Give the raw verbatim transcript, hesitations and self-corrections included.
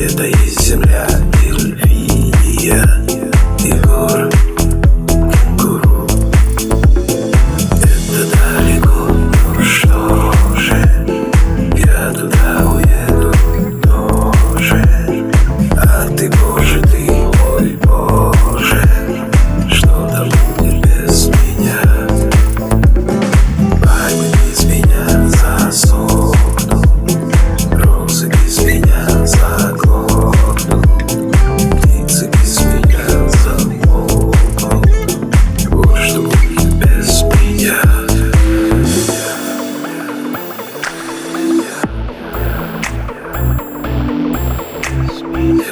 Это есть земля Эльвиния и гор кенгуру. Это далеко, но что же, я туда уеду тоже. А ты, Боже, ты, ой, Боже, что там будет без меня? Пальмы без меня засохнут, розы без меня заглохнут, птицы без меня замолкнут. Вот что будет без меня. Без меня.